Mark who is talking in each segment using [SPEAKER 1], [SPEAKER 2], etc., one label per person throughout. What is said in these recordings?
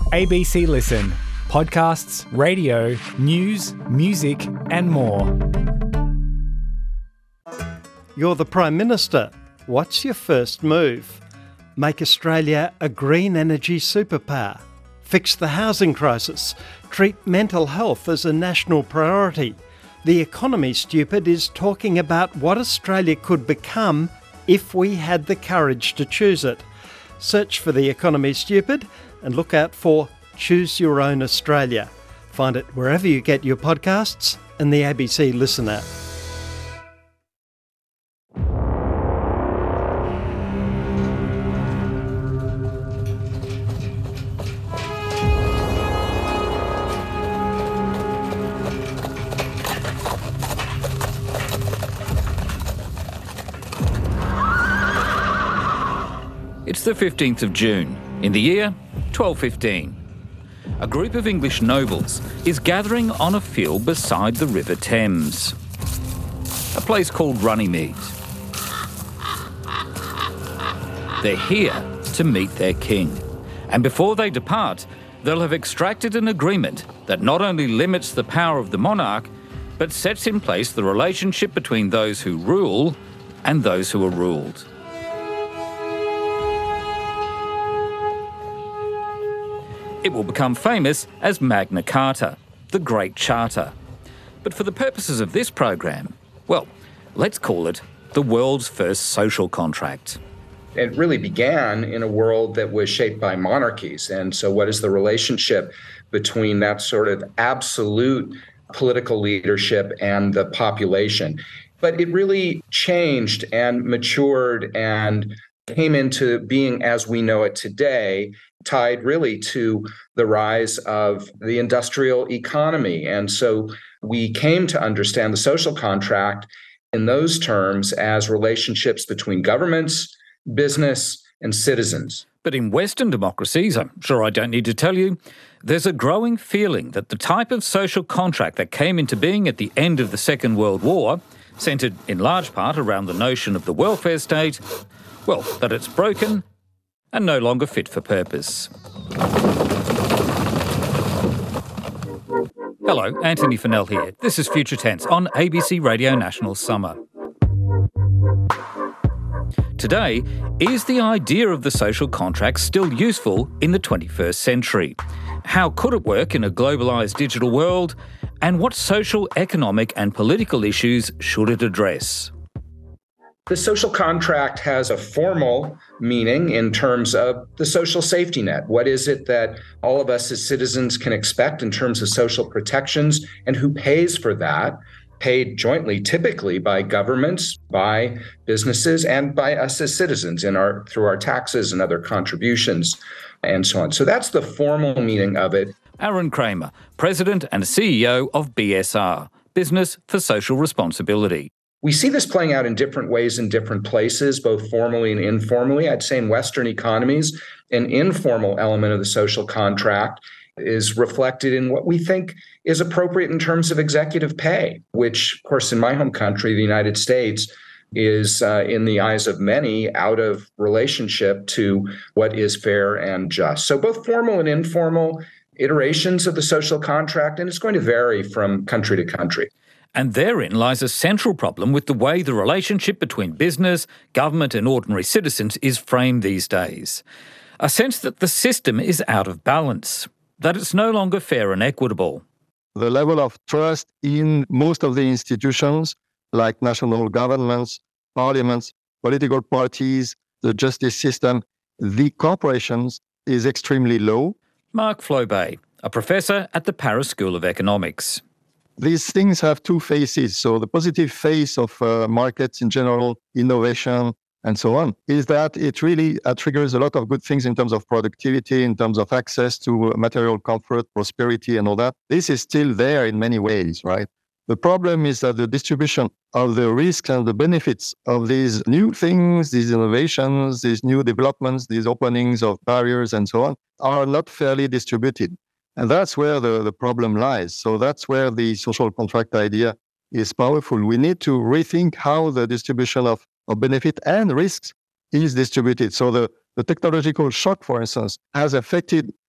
[SPEAKER 1] ABC Listen. Podcasts, radio, news, music and more.
[SPEAKER 2] You're the Prime Minister. What's your first move? Make Australia a green energy superpower. Fix the housing crisis. Treat mental health as a national priority. The Economy Stupid is talking about what Australia could become if we had the courage to choose it. Search for The Economy Stupid and look out for Choose Your Own Australia. Find it wherever you get your podcasts and the ABC Listen app.
[SPEAKER 3] It's the 15th of June, in the year 1215. A group of English nobles is gathering on a field beside the River Thames, a place called Runnymede. They're here to meet their king, and before they depart, they'll have extracted an agreement that not only limits the power of the monarch, but sets in place the relationship between those who rule and those who are ruled. It will become famous as Magna Carta, the Great Charter. But for the purposes of this program, well, let's call it the world's first social contract.
[SPEAKER 4] It really began in a world that was shaped by monarchies. And so what is the relationship between that sort of absolute political leadership and the population? But it really changed and matured and came into being as we know it today, tied really to the rise of the industrial economy. And so we came to understand the social contract in those terms as relationships between governments, business, and citizens.
[SPEAKER 3] But in Western democracies, I'm sure I don't need to tell you, there's a growing feeling that the type of social contract that came into being at the end of the Second World War, centred in large part around the notion of the welfare state, well, that it's broken and no longer fit for purpose. Hello, Anthony Fennell here. This is Future Tense on ABC Radio National Summer. Today, is the idea of the social contract still useful in the 21st century? How could it work in a globalised digital world? And what social, economic and political issues should it address?
[SPEAKER 4] The social contract has a formal meaning in terms of the social safety net. What is it that all of us as citizens can expect in terms of social protections, and who pays for that? Paid jointly, typically by governments, by businesses, and by us as citizens through our taxes and other contributions and so on. So that's the formal meaning of it.
[SPEAKER 3] Aaron Kramer, President and CEO of BSR, Business for Social Responsibility.
[SPEAKER 4] We see this playing out in different ways in different places, both formally and informally. I'd say in Western economies, an informal element of the social contract is reflected in what we think is appropriate in terms of executive pay, which, of course, in my home country, the United States, is, in the eyes of many, out of relationship to what is fair and just. So both formal and informal iterations of the social contract, and it's going to vary from country to country.
[SPEAKER 3] And therein lies a central problem with the way the relationship between business, government and ordinary citizens is framed these days. A sense that the system is out of balance, that it's no longer fair and equitable.
[SPEAKER 5] The level of trust in most of the institutions, like national governments, parliaments, political parties, the justice system, the corporations, is extremely low.
[SPEAKER 3] Mark Flobé, a professor at the Paris School of Economics.
[SPEAKER 5] These things have two faces. So the positive face of markets in general, innovation, and so on, is that it really triggers a lot of good things in terms of productivity, in terms of access to material comfort, prosperity, and all that. This is still there in many ways, right? The problem is that the distribution of the risks and the benefits of these new things, these innovations, these new developments, these openings of barriers, and so on, are not fairly distributed. And that's where the problem lies. So that's where the social contract idea is powerful. We need to rethink how the distribution of benefit and risks is distributed. So the technological shock, for instance, has affected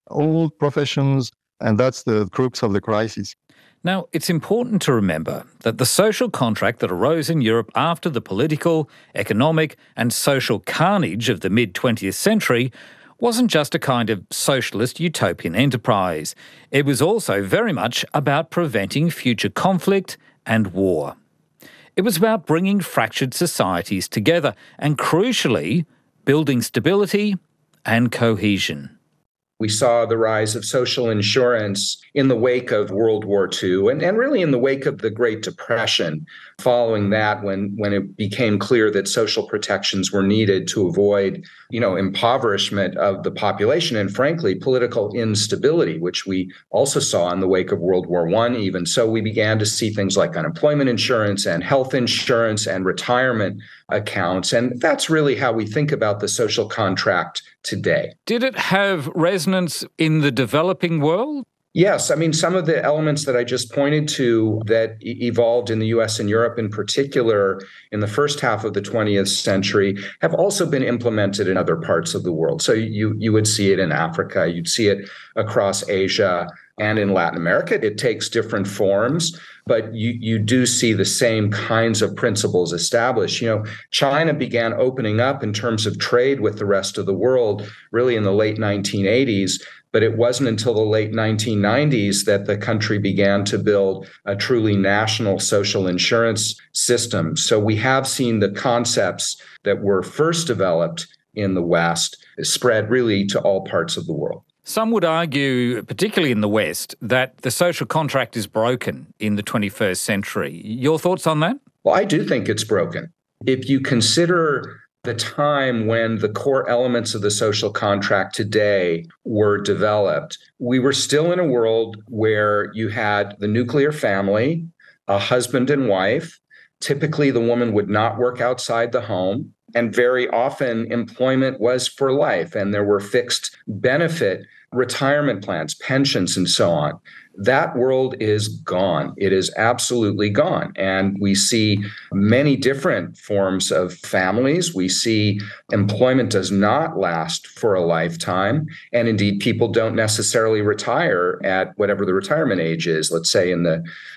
[SPEAKER 5] all professions, and that's the crux of the crisis.
[SPEAKER 3] Now, it's important to remember that the social contract that arose in Europe after the political, economic and social carnage of the mid-20th century wasn't just a kind of socialist utopian enterprise. It was also very much about preventing future conflict and war. It was about bringing fractured societies together and, crucially, building stability and cohesion.
[SPEAKER 4] We saw the rise of social insurance in the wake of World War II and really in the wake of the Great Depression. Following that, when it became clear that social protections were needed to avoid, impoverishment of the population and, frankly, political instability, which we also saw in the wake of World War I even. So we began to see things like unemployment insurance and health insurance and retirement accounts. And that's really how we think about the social contract today.
[SPEAKER 3] Did it have resonance in the developing world?
[SPEAKER 4] Yes. I mean, some of the elements that I just pointed to that evolved in the US and Europe in particular in the first half of the 20th century have also been implemented in other parts of the world. So you would see it in Africa, you'd see it across Asia and in Latin America. It takes different forms, but you do see the same kinds of principles established. China began opening up in terms of trade with the rest of the world really in the late 1980s. But it wasn't until the late 1990s that the country began to build a truly national social insurance system. So we have seen the concepts that were first developed in the West spread really to all parts of the world.
[SPEAKER 3] Some would argue, particularly in the West, that the social contract is broken in the 21st century. Your thoughts on that?
[SPEAKER 4] Well, I do think it's broken. If you consider the time when the core elements of the social contract today were developed, we were still in a world where you had the nuclear family, a husband and wife. Typically, the woman would not work outside the home, and very often employment was for life, and there were fixed benefit retirement plans, pensions, and so on. That world is gone. It is absolutely gone. And we see many different forms of families. We see employment does not last for a lifetime. And indeed, people don't necessarily retire at whatever the retirement age is, let's say in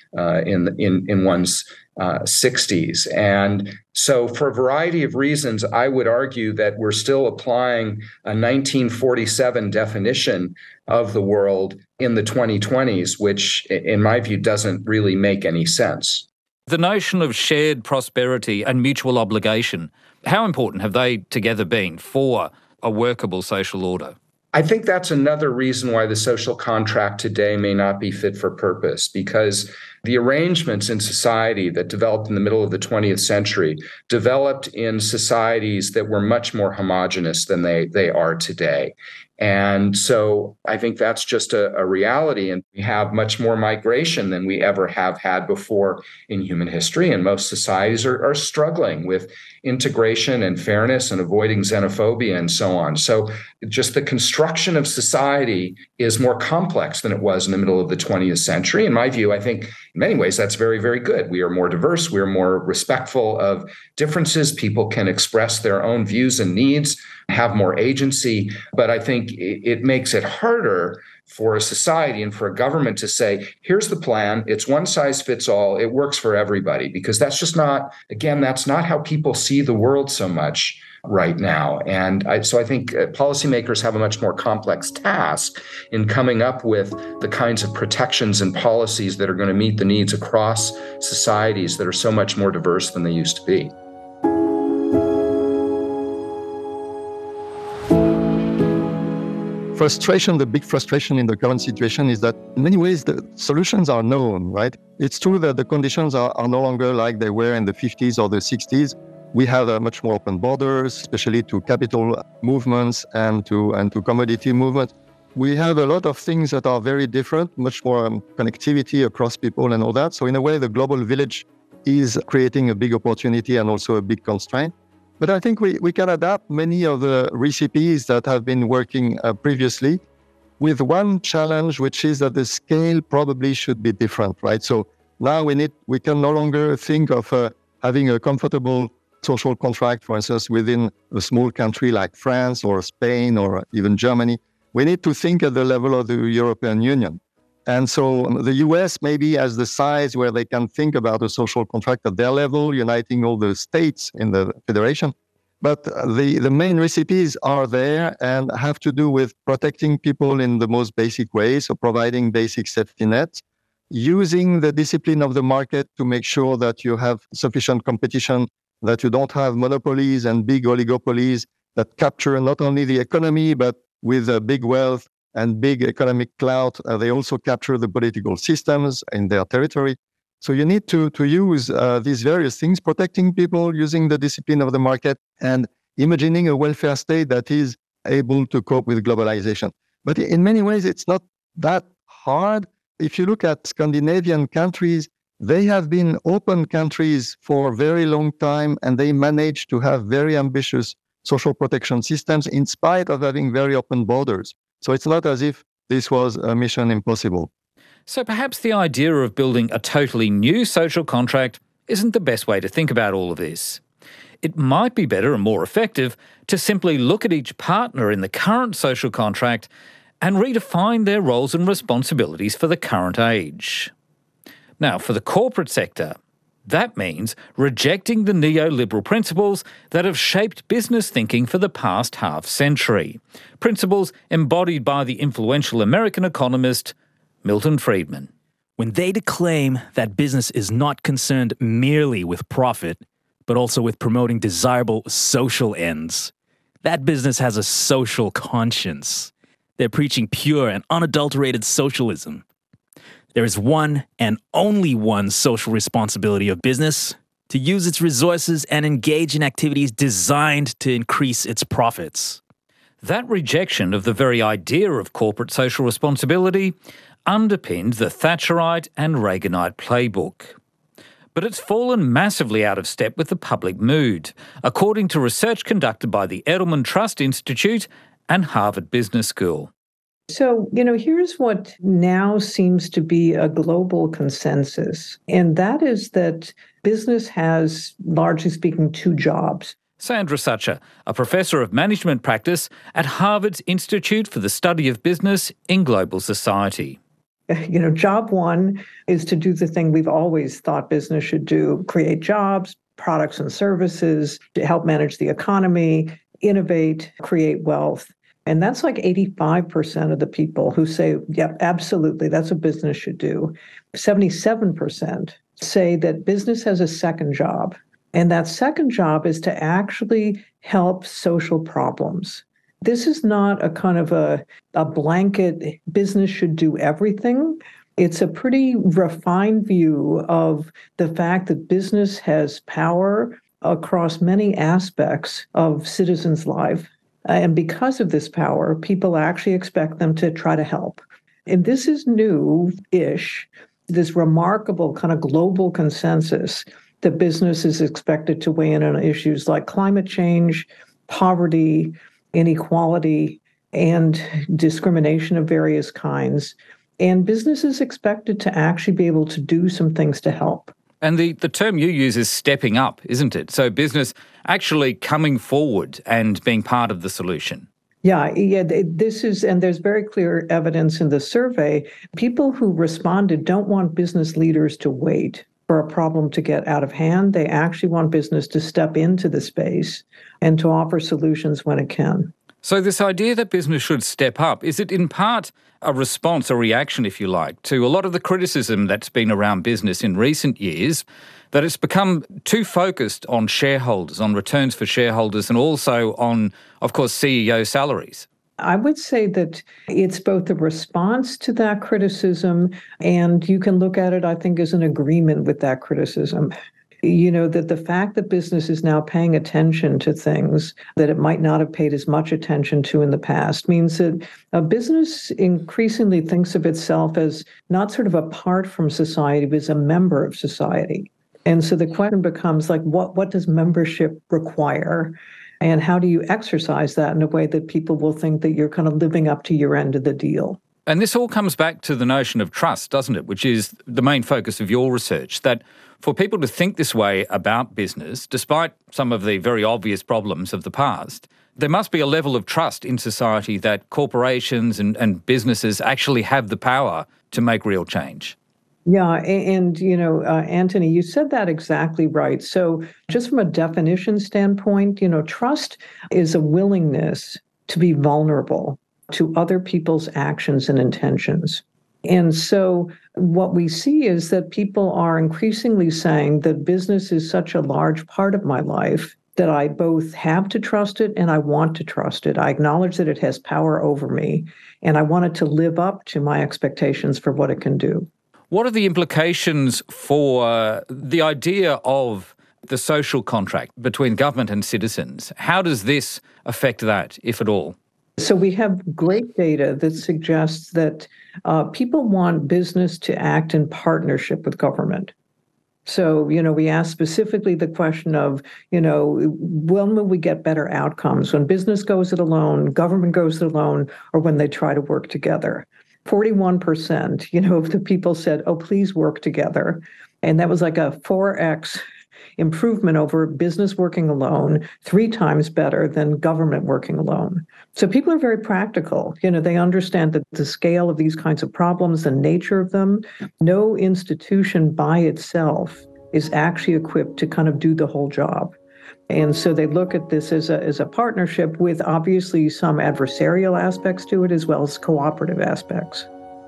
[SPEAKER 4] one's 60s. And so for a variety of reasons, I would argue that we're still applying a 1947 definition of the world in the 2020s, which in my view doesn't really make any sense.
[SPEAKER 3] The notion of shared prosperity and mutual obligation, how important have they together been for a workable social order?
[SPEAKER 4] I think that's another reason why the social contract today may not be fit for purpose, because the arrangements in society that developed in the middle of the 20th century developed in societies that were much more homogenous than they are today. And so I think that's just a reality. And we have much more migration than we ever have had before in human history. And most societies are struggling with integration and fairness and avoiding xenophobia and so on. So just the construction of society is more complex than it was in the middle of the 20th century. In my view, I think in many ways that's very, very good. We are more diverse. We are more respectful of differences. People can express their own views and needs, have more agency. But I think it makes it harder for a society and for a government to say, here's the plan, it's one size fits all, it works for everybody, because that's just not, again, that's not how people see the world so much right now. And so I think policymakers have a much more complex task in coming up with the kinds of protections and policies that are going to meet the needs across societies that are so much more diverse than they used to be.
[SPEAKER 5] The big frustration in the current situation is that in many ways the solutions are known, right? It's true that the conditions are no longer like they were in the 50s or the 60s. We have much more open borders, especially to capital movements and to commodity movements. We have a lot of things that are very different, much more connectivity across people and all that. So in a way, the global village is creating a big opportunity and also a big constraint. But I think we can adapt many of the recipes that have been working previously with one challenge, which is that the scale probably should be different, right? So now we can no longer think of having a comfortable social contract, for instance, within a small country like France or Spain or even Germany. we need to think at the level of the European Union. And so the US maybe has the size where they can think about a social contract at their level, uniting all the states in the federation. But the main recipes are there and have to do with protecting people in the most basic ways, so providing basic safety nets, using the discipline of the market to make sure that you have sufficient competition, that you don't have monopolies and big oligopolies that capture not only the economy, but with big wealth and big economic clout, they also capture the political systems in their territory. So you need to use these various things, protecting people, using the discipline of the market, and imagining a welfare state that is able to cope with globalization. But in many ways, it's not that hard. If you look at Scandinavian countries, they have been open countries for a very long time, and they managed to have very ambitious social protection systems in spite of having very open borders. So it's not as if this was a mission impossible.
[SPEAKER 3] So perhaps the idea of building a totally new social contract isn't the best way to think about all of this. It might be better and more effective to simply look at each partner in the current social contract and redefine their roles and responsibilities for the current age. Now, for the corporate sector, that means rejecting the neoliberal principles that have shaped business thinking for the past half-century, principles embodied by the influential American economist Milton Friedman.
[SPEAKER 6] When they declaim that business is not concerned merely with profit, but also with promoting desirable social ends, that business has a social conscience. They're preaching pure and unadulterated socialism. There is one and only one social responsibility of business: to use its resources and engage in activities designed to increase its profits.
[SPEAKER 3] That rejection of the very idea of corporate social responsibility underpinned the Thatcherite and Reaganite playbook. But it's fallen massively out of step with the public mood, according to research conducted by the Edelman Trust Institute and Harvard Business School.
[SPEAKER 7] So, here's what now seems to be a global consensus, and that is that business has, largely speaking, two jobs.
[SPEAKER 3] Sandra Sucher, a professor of management practice at Harvard's Institute for the Study of Business in Global Society.
[SPEAKER 7] Job one is to do the thing we've always thought business should do: create jobs, products and services, to help manage the economy, innovate, create wealth. And that's like 85% of the people who say, yep, absolutely, that's what business should do. 77% say that business has a second job. And that second job is to actually help social problems. This is not a kind of a blanket business should do everything. It's a pretty refined view of the fact that business has power across many aspects of citizens' life. And because of this power, people actually expect them to try to help. And this is new-ish, this remarkable kind of global consensus that business is expected to weigh in on issues like climate change, poverty, inequality, and discrimination of various kinds. And business is expected to actually be able to do some things to help.
[SPEAKER 3] And the term you use is stepping up, isn't it? So business actually coming forward and being part of the solution.
[SPEAKER 7] Yeah, this is, and there's very clear evidence in the survey. People who responded don't want business leaders to wait for a problem to get out of hand. They actually want business to step into the space and to offer solutions when it can.
[SPEAKER 3] So this idea that business should step up, is it in part a response, a reaction, if you like, to a lot of the criticism that's been around business in recent years, that it's become too focused on shareholders, on returns for shareholders, and also on, of course, CEO salaries?
[SPEAKER 7] I would say that it's both a response to that criticism, and you can look at it, I think, as an agreement with that criticism. That the fact that business is now paying attention to things that it might not have paid as much attention to in the past means that a business increasingly thinks of itself as not sort of apart from society, but as a member of society. And so the question becomes like, what does membership require? And how do you exercise that in a way that people will think that you're kind of living up to your end of the deal?
[SPEAKER 3] And this all comes back to the notion of trust, doesn't it? Which is the main focus of your research, that for people to think this way about business, despite some of the very obvious problems of the past, There must be a level of trust in society that corporations and businesses actually have the power to make real change.
[SPEAKER 7] Yeah, and Anthony, you said that exactly right. So just from a definition standpoint, trust is a willingness to be vulnerable to other people's actions and intentions. And so what we see is that people are increasingly saying that business is such a large part of my life that I both have to trust it and I want to trust it. I acknowledge that it has power over me, and I want it to live up to my expectations for what it can do.
[SPEAKER 3] What are the implications for the idea of the social contract between government and citizens? How does this affect that, if at all?
[SPEAKER 7] So we have great data that suggests that people want business to act in partnership with government. So, we asked specifically the question of, when will we get better outcomes? When business goes it alone, government goes it alone, or when they try to work together? 41%, of the people said, oh, please work together. And that was like a 4x improvement over business working alone, 3 times better than government working alone. So people are very practical. They understand that the scale of these kinds of problems, the nature of them, no institution by itself is actually equipped to kind of do the whole job. And so they look at this as a partnership with obviously some adversarial aspects to it as well as cooperative aspects.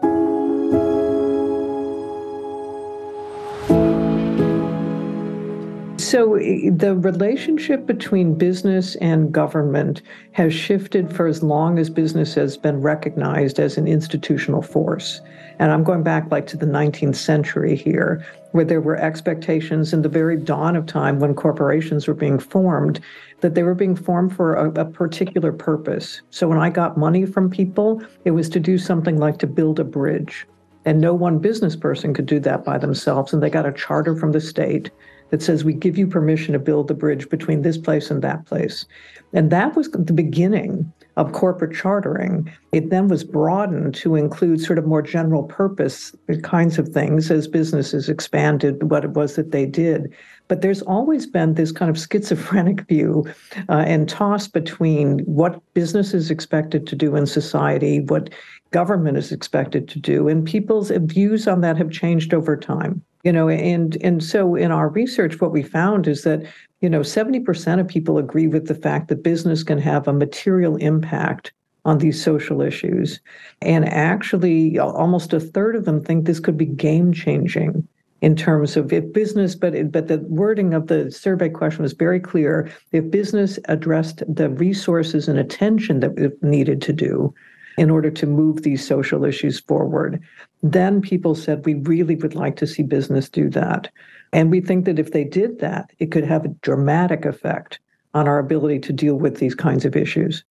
[SPEAKER 7] So the relationship between business and government has shifted for as long as business has been recognized as an institutional force. And I'm going back to the 19th century here, where there were expectations in the very dawn of time when corporations were being formed, that they were being formed for a particular purpose. So when I got money from people, it was to do something like to build a bridge. And no one business person could do that by themselves. And they got a charter from the state that says, we give you permission to build the bridge between this place and that place. And that was the beginning of corporate chartering. It then was broadened to include sort of more general purpose kinds of things as businesses expanded what it was that they did. But there's always been this kind of schizophrenic view and toss between what business is expected to do in society, what government is expected to do, and people's views on that have changed over time. And so in our research, what we found is that 70% of people agree with the fact that business can have a material impact on these social issues. And actually, almost a third of them think this could be game-changing in terms of if business, but the wording of the survey question was very clear. If business addressed the resources and attention that it needed to do in order to move these social issues forward, then people said, we really would like to see business do that. And we think that if they did that, it could have a dramatic effect on our ability to deal with these kinds of issues.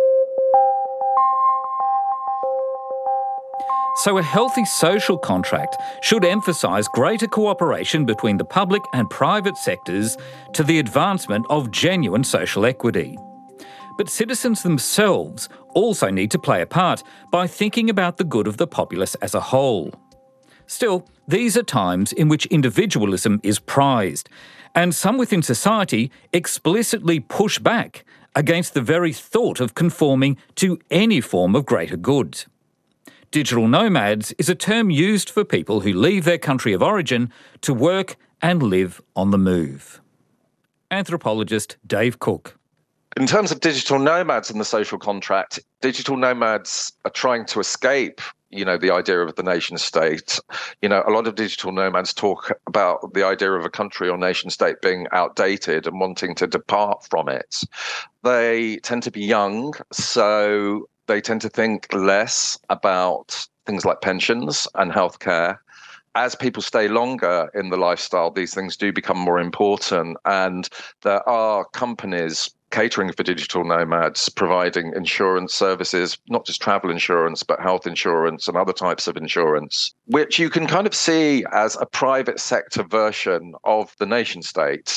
[SPEAKER 3] So a healthy social contract should emphasise greater cooperation between the public and private sectors to the advancement of genuine social equity. But citizens themselves also need to play a part by thinking about the good of the populace as a whole. Still, these are times in which individualism is prized, and some within society explicitly push back against the very thought of conforming to any form of greater good. Digital nomads is a term used for people who leave their country of origin to work and live on the move. Anthropologist Dave Cook.
[SPEAKER 8] In terms of digital nomads and the social contract, digital nomads are trying to escape, the idea of the nation state. A lot of digital nomads talk about the idea of a country or nation state being outdated and wanting to depart from it. They tend to be young, so they tend to think less about things like pensions and healthcare. As people stay longer in the lifestyle, these things do become more important. And there are companies catering for digital nomads, providing insurance services, not just travel insurance, but health insurance and other types of insurance, which you can kind of see as a private sector version of the nation state.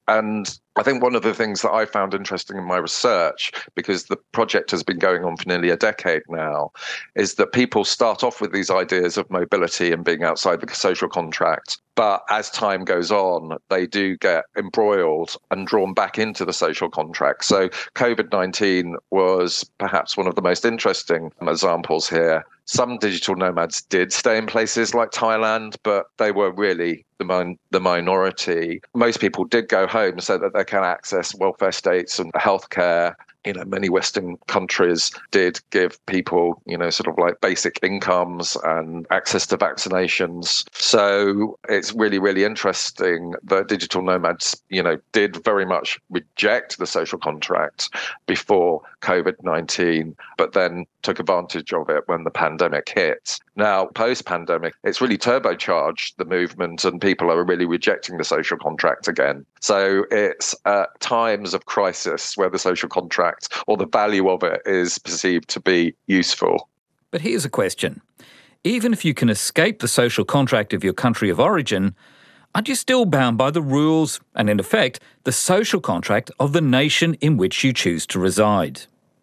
[SPEAKER 8] And I think one of the things that I found interesting in my research, because the project has been going on for nearly a decade now, is that people start off with these ideas of mobility and being outside the social contract. But as time goes on, they do get embroiled and drawn back into the social contract. So COVID-19 was perhaps one of the most interesting examples here. Some digital nomads did stay in places like Thailand, but they were really the minority. Most people did go home so that they can access welfare states and healthcare. Many Western countries did give people, sort of like basic incomes and access to vaccinations. So it's really, really interesting that digital nomads, did very much reject the social contract before COVID-19, but then took advantage of it when the pandemic hit. Now, post-pandemic, it's really turbocharged the movement and people are really rejecting the social contract again. So it's at times of crisis where the social contract or the value of it is perceived to be useful.
[SPEAKER 3] But here's a question. Even if you can escape the social contract of your country of origin, aren't you still bound by the rules and, in effect, the social contract of the nation in which you choose to reside?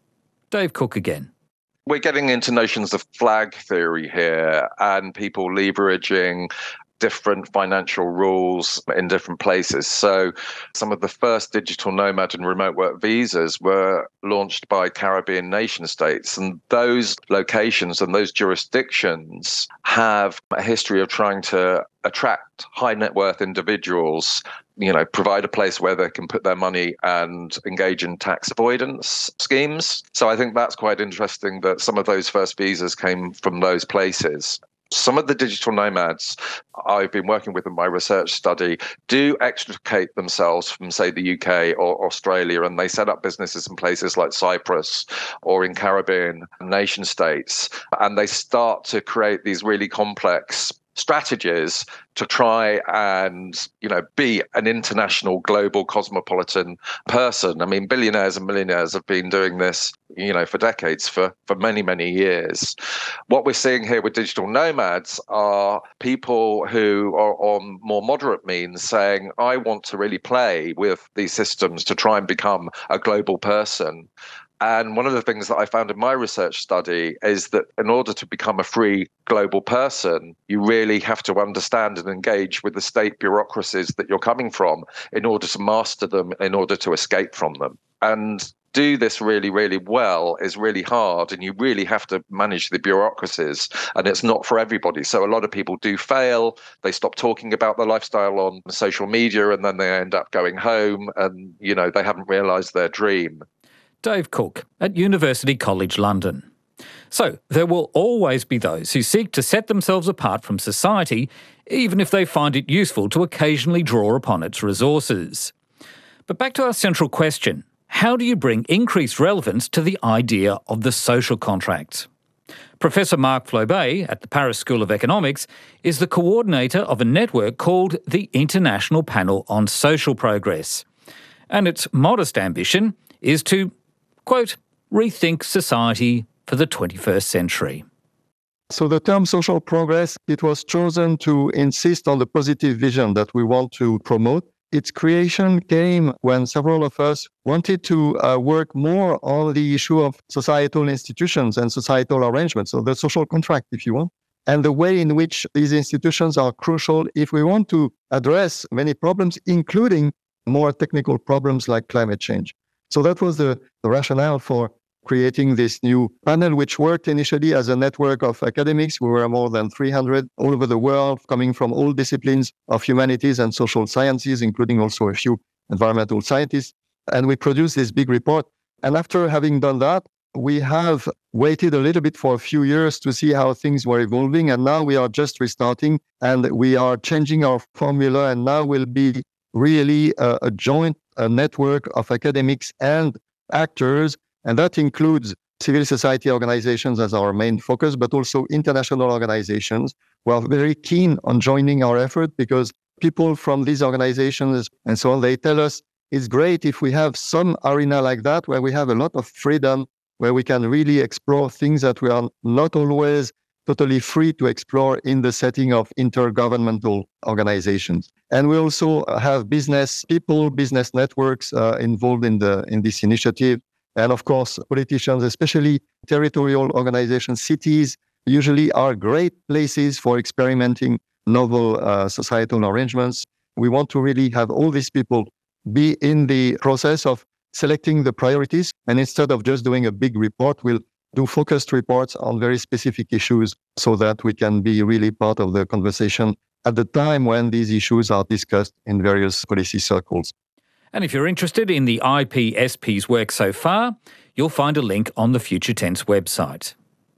[SPEAKER 3] Dave Cook again.
[SPEAKER 8] We're getting into notions of flag theory here and people leveraging different financial rules in different places. So some of the first digital nomad and remote work visas were launched by Caribbean nation states. And those locations and those jurisdictions have a history of trying to attract high net worth individuals, provide a place where they can put their money and engage in tax avoidance schemes. So I think that's quite interesting that some of those first visas came from those places. Some of the digital nomads I've been working with in my research study do extricate themselves from, say, the UK or Australia, and they set up businesses in places like Cyprus or in Caribbean nation states, and they start to create these really complex strategies to try and, be an international, global, cosmopolitan person. I mean, billionaires and millionaires have been doing this, for decades, for many, many years. What we're seeing here with digital nomads are people who are on more moderate means saying, I want to really play with these systems to try and become a global person. And one of the things that I found in my research study is that in order to become a free global person, you really have to understand and engage with the state bureaucracies that you're coming from in order to master them, in order to escape from them. And do this really, really well is really hard, and you really have to manage the bureaucracies, and it's not for everybody. So a lot of people do fail. They stop talking about their lifestyle on social media, and then they end up going home and, they haven't realized their dream.
[SPEAKER 3] Dave Cook at University College London. So there will always be those who seek to set themselves apart from society, even if they find it useful to occasionally draw upon its resources. But back to our central question, how do you bring increased relevance to the idea of the social contract? Professor Marc Flobé at the Paris School of Economics is the coordinator of a network called the International Panel on Social Progress. And its modest ambition is to, quote, rethink society for the 21st century.
[SPEAKER 5] So the term social progress, it was chosen to insist on the positive vision that we want to promote. Its creation came when several of us wanted to work more on the issue of societal institutions and societal arrangements, so the social contract, if you want, and the way in which these institutions are crucial if we want to address many problems, including more technical problems like climate change. So that was the rationale for creating this new panel, which worked initially as a network of academics. We were more than 300 all over the world, coming from all disciplines of humanities and social sciences, including also a few environmental scientists. And we produced this big report. And after having done that, we have waited a little bit for a few years to see how things were evolving. And now we are just restarting and we are changing our formula. And now will be really a joint network of academics and actors. And that includes civil society organizations as our main focus, but also international organizations who are very keen on joining our effort, because people from these organizations and so on, they tell us it's great if we have some arena like that where we have a lot of freedom, where we can really explore things that we are not always totally free to explore in the setting of intergovernmental organizations. And we also have business people, business networks involved in this initiative. And of course, politicians, especially territorial organizations, cities, usually are great places for experimenting novel societal arrangements. We want to really have all these people be in the process of selecting the priorities. And instead of just doing a big report, we'll do focused reports on very specific issues so that we can be really part of the conversation at the time when these issues are discussed in various policy circles.
[SPEAKER 3] And if you're interested in the IPSP's work so far, you'll find a link on the Future Tense website.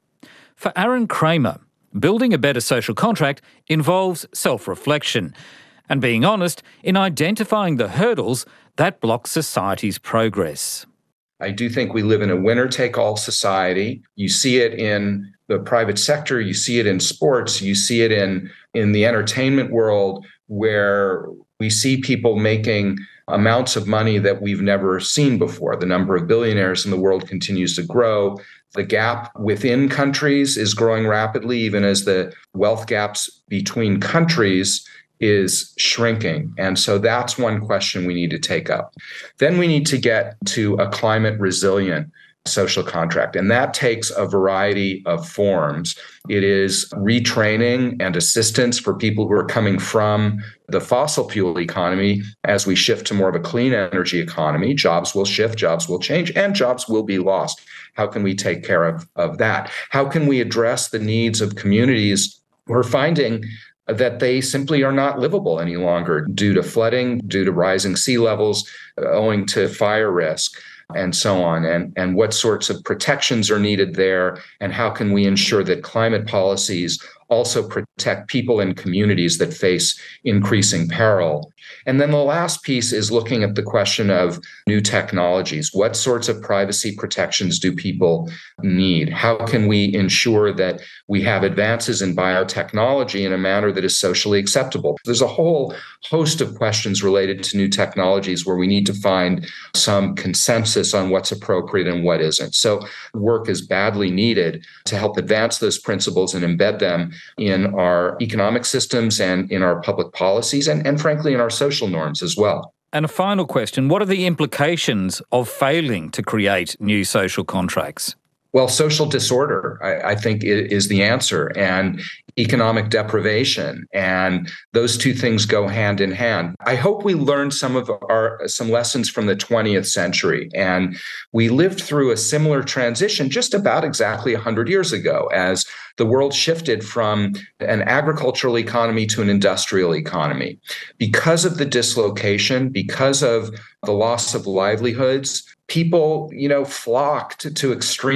[SPEAKER 3] For Aaron Kramer, building a better social contract involves self-reflection and being honest in identifying the hurdles that block society's progress.
[SPEAKER 4] I do think we live in a winner-take-all society. You see it in the private sector, you see it in sports, you see it in the entertainment world, where we see people making amounts of money that we've never seen before. The number of billionaires in the world continues to grow. The gap within countries is growing rapidly, even as the wealth gaps between countries is shrinking. And so that's one question we need to take up. Then we need to get to a climate resilient social contract. And that takes a variety of forms. It is retraining and assistance for people who are coming from the fossil fuel economy as we shift to more of a clean energy economy. Jobs will shift, jobs will change, and jobs will be lost. How can we take care of that? How can we address the needs of communities who are finding that they simply are not livable any longer due to flooding, due to rising sea levels, owing to fire risk, and so on, and what sorts of protections are needed there, and how can we ensure that climate policies also protect people and communities that face increasing peril. And then the last piece is looking at the question of new technologies. What sorts of privacy protections do people need? How can we ensure that we have advances in biotechnology in a manner that is socially acceptable? There's a whole host of questions related to new technologies where we need to find some consensus on what's appropriate and what isn't. So work is badly needed to help advance those principles and embed them in our economic systems and in our public policies and frankly, in our social norms as well.
[SPEAKER 3] And a final question, what are the implications of failing to create new social contracts?
[SPEAKER 4] Well, social disorder, I think, is the answer, and economic deprivation, and those two things go hand in hand. I hope we learned some lessons from the 20th century, and we lived through a similar transition just about exactly 100 years ago as the world shifted from an agricultural economy to an industrial economy. Because of the dislocation, because of the loss of livelihoods, people, flocked to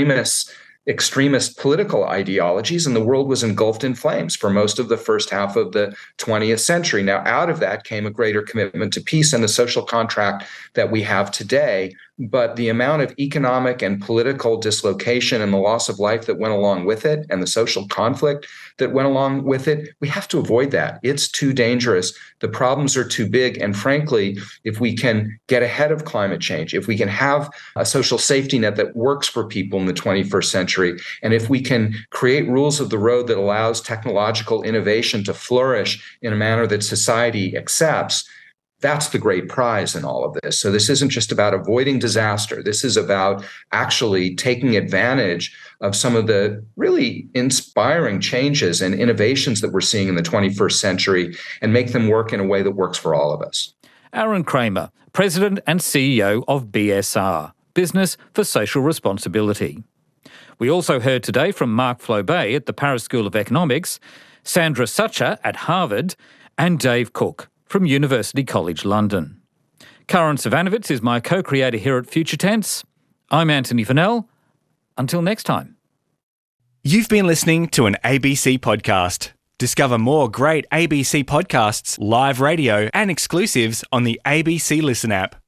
[SPEAKER 4] extremist political ideologies, and the world was engulfed in flames for most of the first half of the 20th century. Now, out of that came a greater commitment to peace and the social contract that we have today. But the amount of economic and political dislocation and the loss of life that went along with it and the social conflict that went along with it, we have to avoid that. It's too dangerous. The problems are too big. And frankly, if we can get ahead of climate change, if we can have a social safety net that works for people in the 21st century, and if we can create rules of the road that allows technological innovation to flourish in a manner that society accepts, that's the great prize in all of this. So this isn't just about avoiding disaster. This is about actually taking advantage of some of the really inspiring changes and innovations that we're seeing in the 21st century and make them work in a way that works for all of us.
[SPEAKER 3] Aaron Kramer, President and CEO of BSR, Business for Social Responsibility. We also heard today from Mark Flobé at the Paris School of Economics, Sandra Sucher at Harvard, and Dave Cook from University College London. Karan Savanovitz is my co-creator here at Future Tense. I'm Anthony Fennell. Until next time.
[SPEAKER 1] You've been listening to an ABC podcast. Discover more great ABC podcasts, live radio, and exclusives on the ABC Listen app.